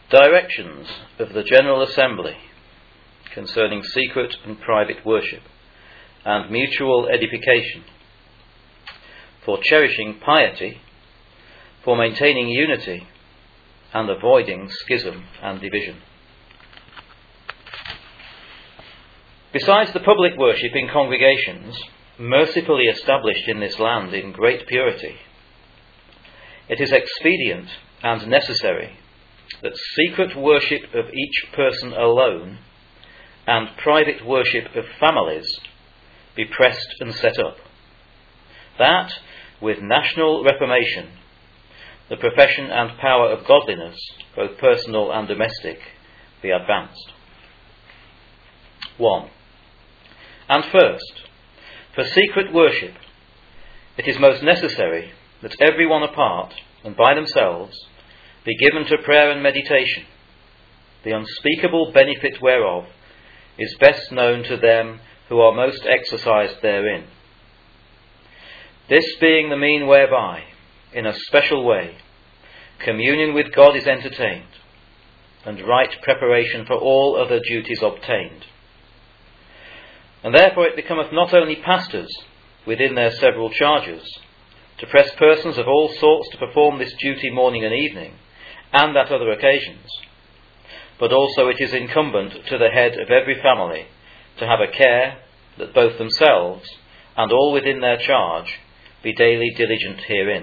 Directions of the General Assembly concerning secret and private worship and mutual edification, for cherishing piety, for maintaining unity, and avoiding schism and division. Besides the public worship in congregations, mercifully established in this land in great purity, it is expedient and necessary that secret worship of each person alone and private worship of families be pressed and set up, that, with national reformation, the profession and power of godliness, both personal and domestic, be advanced. 1. And first, for secret worship, it is most necessary that every one apart and by themselves be given to prayer and meditation, the unspeakable benefit whereof is best known to them who are most exercised therein. This being the mean whereby, in a special way, communion with God is entertained, and right preparation for all other duties obtained. And therefore it becometh not only pastors, within their several charges, to press persons of all sorts to perform this duty morning and evening, and at other occasions, but also it is incumbent to the head of every family to have a care that both themselves and all within their charge be daily diligent herein.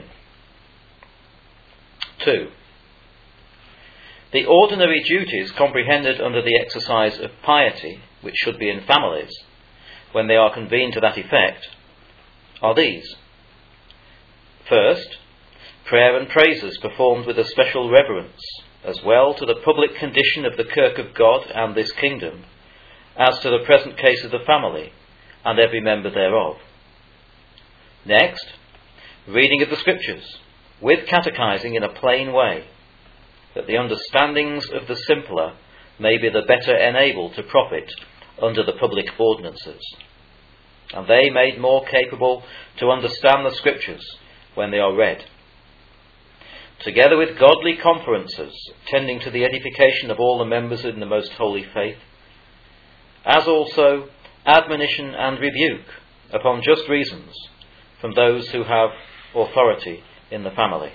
2. The ordinary duties comprehended under the exercise of piety, which should be in families, when they are convened to that effect, are these. First, prayer and praises performed with a special reverence, as well to the public condition of the Kirk of God and this kingdom, as to the present case of the family, and every member thereof. Next, reading of the Scriptures, with catechizing in a plain way, that the understandings of the simpler may be the better enabled to profit under the public ordinances, and they made more capable to understand the Scriptures when they are read, together with godly conferences tending to the edification of all the members in the most holy faith, as also admonition and rebuke upon just reasons from those who have authority in the family.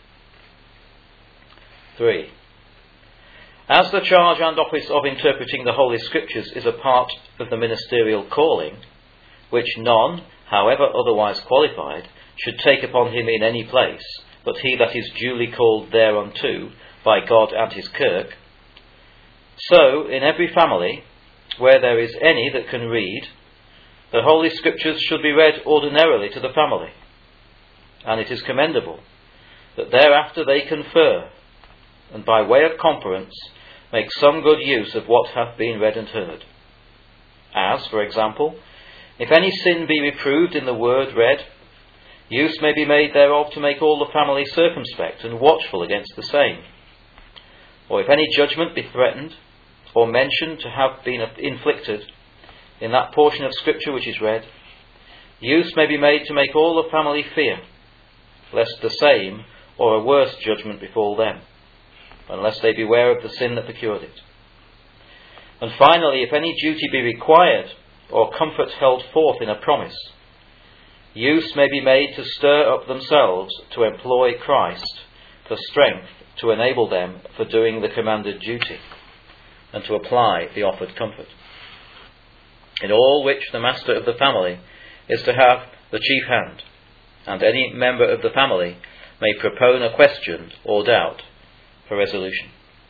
3. As the charge and office of interpreting the Holy Scriptures is a part of the ministerial calling, which none, however otherwise qualified, should take upon him in any place, but he that is duly called thereunto by God and his Kirk, so in every family, where there is any that can read, the Holy Scriptures should be read ordinarily to the family, and it is commendable that thereafter they confer, and by way of conference make some good use of what hath been read and heard. As, for example, if any sin be reproved in the word read, use may be made thereof to make all the family circumspect and watchful against the same. Or if any judgment be threatened, or mentioned to have been inflicted in that portion of Scripture which is read, use may be made to make all the family fear, lest the same or a worse judgment befall them, unless they beware of the sin that procured it. And finally, if any duty be required, or comfort held forth in a promise, use may be made to stir up themselves to employ Christ for strength to enable them for doing the commanded duty, and to apply the offered comfort. In all which the master of the family is to have the chief hand, and any member of the family may propone a question or doubt for resolution.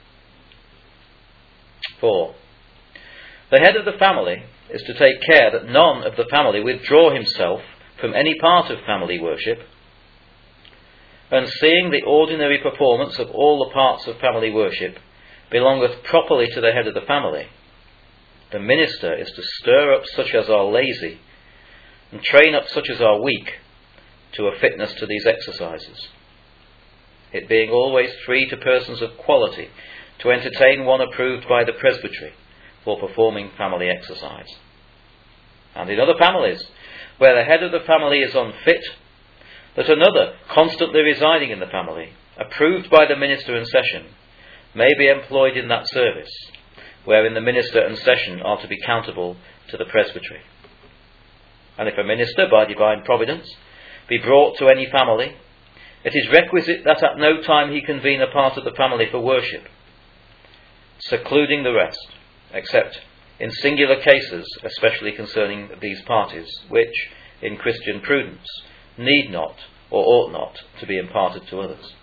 4. The head of the family is to take care that none of the family withdraw himself from any part of family worship, and seeing the ordinary performance of all the parts of family worship belongeth properly to the head of the family, the minister is to stir up such as are lazy, and train up such as are weak, to a fitness to these exercises, it being always free to persons of quality to entertain one approved by the presbytery for performing family exercise. And in other families, where the head of the family is unfit, that another constantly residing in the family, approved by the minister in session, may be employed in that service, wherein the minister and session are to be accountable to the presbytery. And if a minister, by divine providence, be brought to any family, it is requisite that at no time he convene a part of the family for worship, secluding the rest, except in singular cases, especially concerning these parties, which, in Christian prudence, need not or ought not to be imparted to others.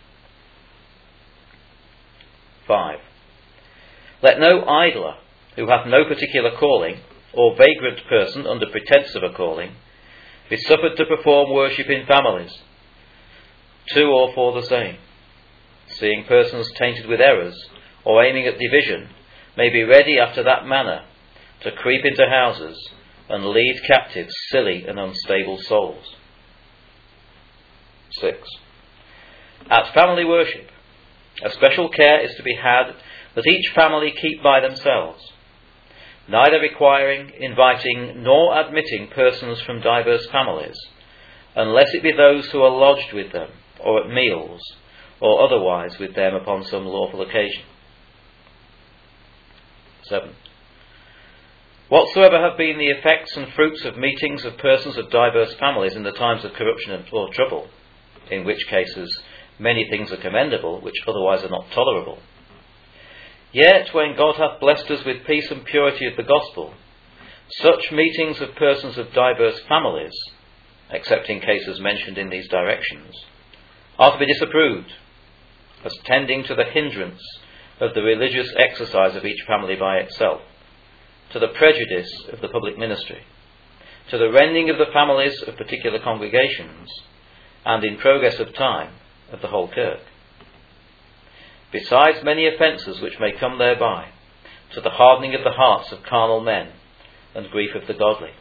5. Let no idler, who hath no particular calling, or vagrant person under pretence of a calling, be suffered to perform worship in families, 2 or 4 the same, seeing persons tainted with errors, or aiming at division, may be ready after that manner to creep into houses and lead captive silly and unstable souls. 6. At family worship, a special care is to be had that each family keep by themselves, neither requiring, inviting, nor admitting persons from diverse families, unless it be those who are lodged with them, or at meals, or otherwise with them upon some lawful occasion. 7. Whatsoever have been the effects and fruits of meetings of persons of diverse families in the times of corruption or trouble, in which cases many things are commendable, which otherwise are not tolerable. Yet when God hath blessed us with peace and purity of the gospel, such meetings of persons of diverse families, except in cases mentioned in these directions, are to be disapproved, as tending to the hindrance of the religious exercise of each family by itself, to the prejudice of the public ministry, to the rending of the families of particular congregations, and in progress of time of the whole kirk. Besides many offences which may come thereby, to the hardening of the hearts of carnal men, and grief of the godly.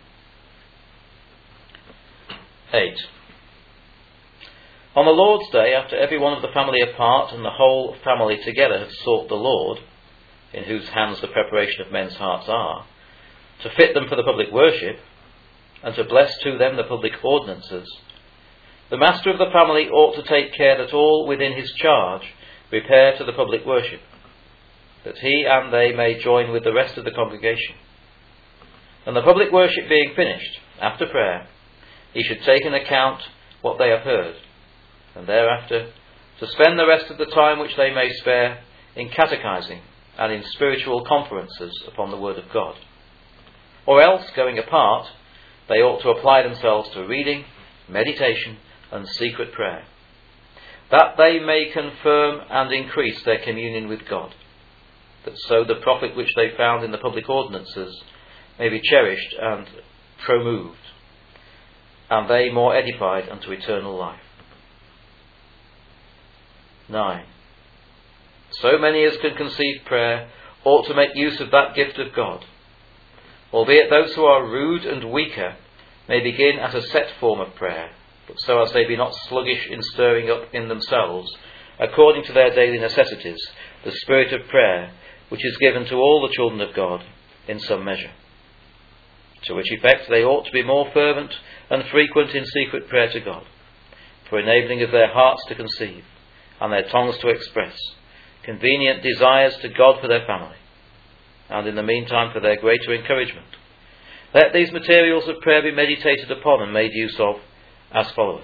8. On the Lord's day, after every one of the family apart and the whole family together have sought the Lord, in whose hands the preparation of men's hearts are, to fit them for the public worship, and to bless to them the public ordinances, the master of the family ought to take care that all within his charge repair to the public worship, that he and they may join with the rest of the congregation. And the public worship being finished, after prayer, he should take in account what they have heard, and thereafter to spend the rest of the time which they may spare in catechizing and in spiritual conferences upon the word of God. Or else, going apart, they ought to apply themselves to reading, meditation, and secret prayer, that they may confirm and increase their communion with God, that so the profit which they found in the public ordinances may be cherished and promoved, and they more edified unto eternal life. 9. So many as can conceive prayer ought to make use of that gift of God, albeit those who are rude and weaker may begin at a set form of prayer, but so as they be not sluggish in stirring up in themselves, according to their daily necessities, the spirit of prayer, which is given to all the children of God in some measure. To which effect they ought to be more fervent and frequent in secret prayer to God, for enabling of their hearts to conceive, and their tongues to express, convenient desires to God for their family, and in the meantime for their greater encouragement. Let these materials of prayer be meditated upon and made use of as followeth.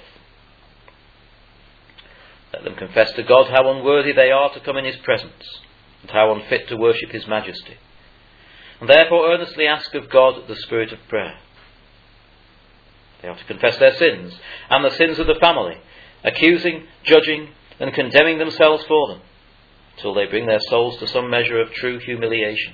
Let them confess to God how unworthy they are to come in his presence, and how unfit to worship his majesty, and therefore earnestly ask of God the spirit of prayer. They are to confess their sins, and the sins of the family, accusing, judging, and condemning themselves for them, till they bring their souls to some measure of true humiliation.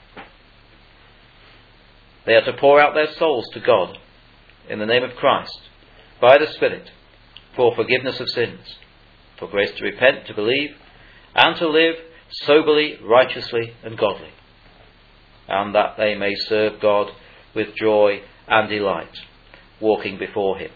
They are to pour out their souls to God, in the name of Christ, by the Spirit, for forgiveness of sins, for grace to repent, to believe, and to live soberly, righteously, and godly, and that they may serve God with joy and delight, walking before him.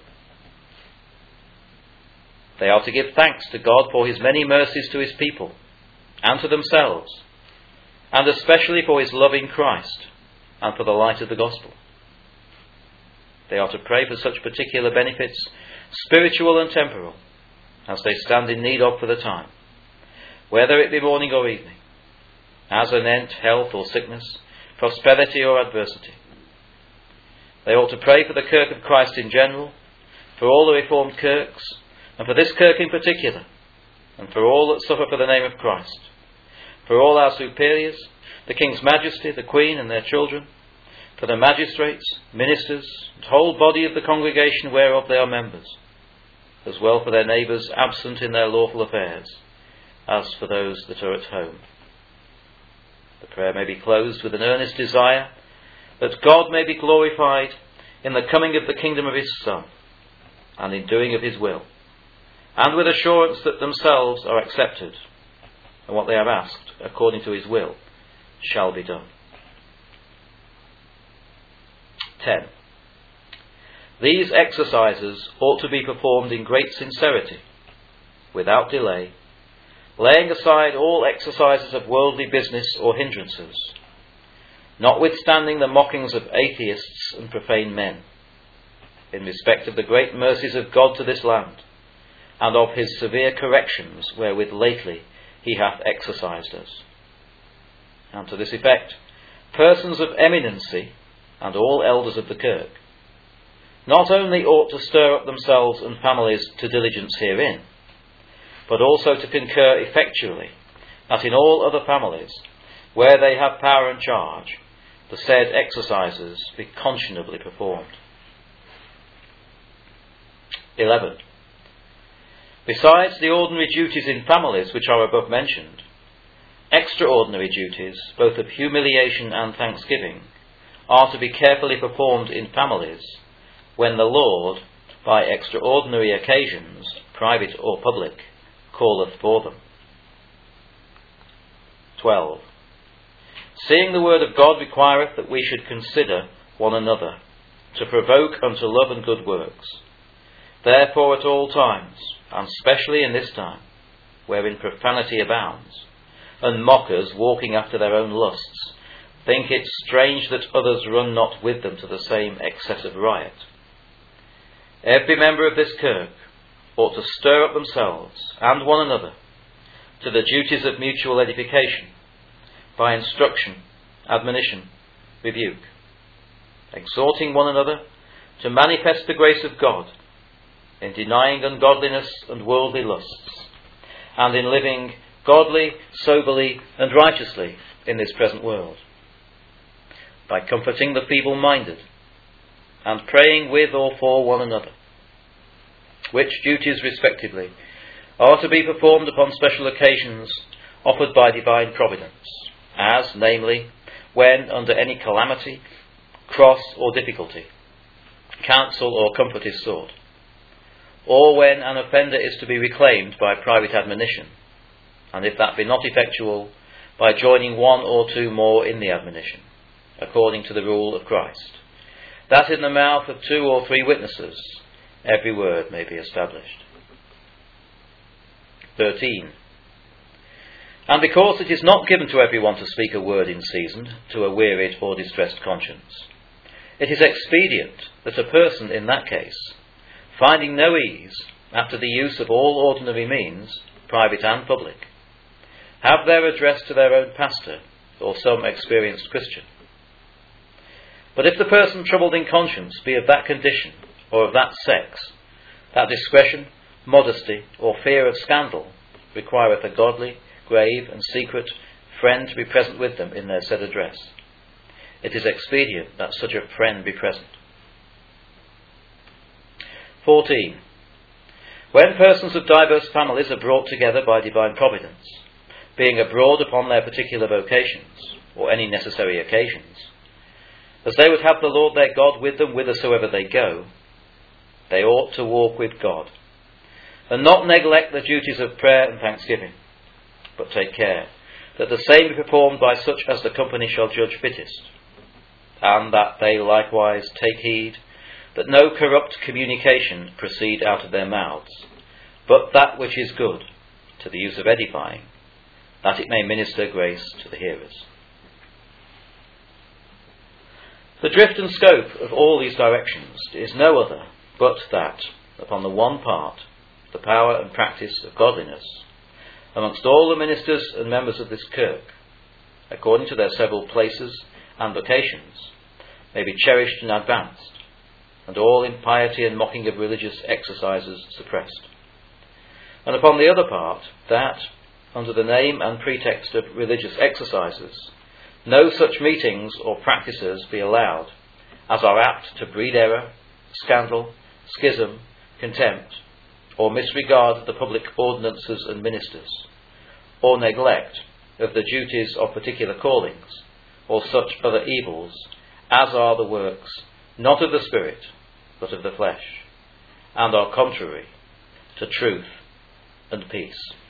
They are to give thanks to God for his many mercies to his people, and to themselves, and especially for his loving Christ, and for the light of the gospel. They are to pray for such particular benefits, spiritual and temporal, as they stand in need of for the time, whether it be morning or evening, as anent health or sickness, prosperity or adversity. They ought to pray for the Kirk of Christ in general, for all the Reformed Kirks, and for this Kirk in particular, and for all that suffer for the name of Christ, for all our superiors, the King's Majesty, the Queen and their children, for the magistrates, ministers, and whole body of the congregation whereof they are members, as well for their neighbours absent in their lawful affairs, as for those that are at home. The prayer may be closed with an earnest desire that God may be glorified in the coming of the kingdom of his Son, and in doing of his will, and with assurance that themselves are accepted, and what they have asked, according to his will, shall be done. 10. These exercises ought to be performed in great sincerity, without delay, laying aside all exercises of worldly business or hindrances, notwithstanding the mockings of atheists and profane men, in respect of the great mercies of God to this land, and of his severe corrections wherewith lately he hath exercised us. And to this effect, persons of eminency, and all elders of the Kirk, not only ought to stir up themselves and families to diligence herein, but also to concur effectually that in all other families, where they have power and charge, the said exercises be conscionably performed. 11. Besides the ordinary duties in families which are above mentioned, extraordinary duties, both of humiliation and thanksgiving, are to be carefully performed in families when the Lord, by extraordinary occasions, private or public, calleth for them. 12. Seeing the word of God requireth that we should consider one another, to provoke unto love and good works. Therefore at all times, and specially in this time, wherein profanity abounds, and mockers walking after their own lusts, think it strange that others run not with them to the same excess of riot. Every member of this Kirk ought to stir up themselves and one another to the duties of mutual edification, by instruction, admonition, rebuke, exhorting one another to manifest the grace of God, in denying ungodliness and worldly lusts, and in living godly, soberly, and righteously in this present world, by comforting the feeble-minded, and praying with or for one another, which duties respectively are to be performed upon special occasions offered by divine providence, as, namely, when under any calamity, cross or difficulty, counsel or comfort is sought, or when an offender is to be reclaimed by private admonition, and if that be not effectual, by joining one or two more in the admonition, according to the rule of Christ, that in the mouth of 2 or 3 witnesses every word may be established. 13. And because it is not given to every one to speak a word in season to a wearied or distressed conscience, it is expedient that a person in that case, finding no ease after the use of all ordinary means, private and public, have their address to their own pastor or some experienced Christian. But if the person troubled in conscience be of that condition or of that sex, that discretion, modesty, or fear of scandal requireth a godly, grave, and secret friend to be present with them in their said address, it is expedient that such a friend be present. 14. When persons of diverse families are brought together by divine providence, being abroad upon their particular vocations, or any necessary occasions, as they would have the Lord their God with them whithersoever they go, they ought to walk with God, and not neglect the duties of prayer and thanksgiving, but take care that the same be performed by such as the company shall judge fittest, and that they likewise take heed that no corrupt communication proceed out of their mouths, but that which is good, to the use of edifying, that it may minister grace to the hearers. The drift and scope of all these directions is no other but that, upon the one part, the power and practice of godliness, amongst all the ministers and members of this kirk, according to their several places and vocations, may be cherished and advanced, and all impiety and mocking of religious exercises suppressed. And upon the other part, that, under the name and pretext of religious exercises, no such meetings or practices be allowed as are apt to breed error, scandal, schism, contempt, or misregard the public ordinances and ministers, or neglect of the duties of particular callings, or such other evils as are the works not of the Spirit, but of the flesh, and are contrary to truth and peace.